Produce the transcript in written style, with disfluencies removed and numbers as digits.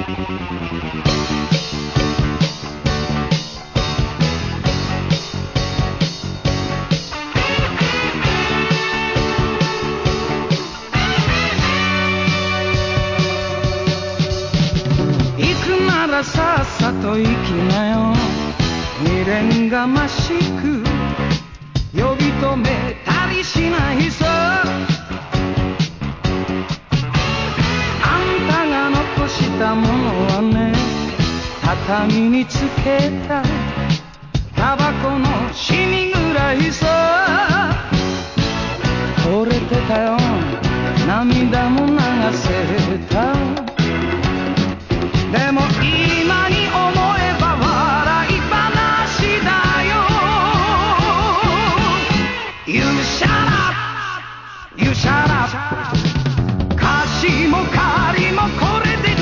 さっさと行きなよ。未練がましく呼び止めたりしないさ。あんたが残したものはね、畳につけたタバコのシミぐらいさ。惚れてたよ、涙も流せた。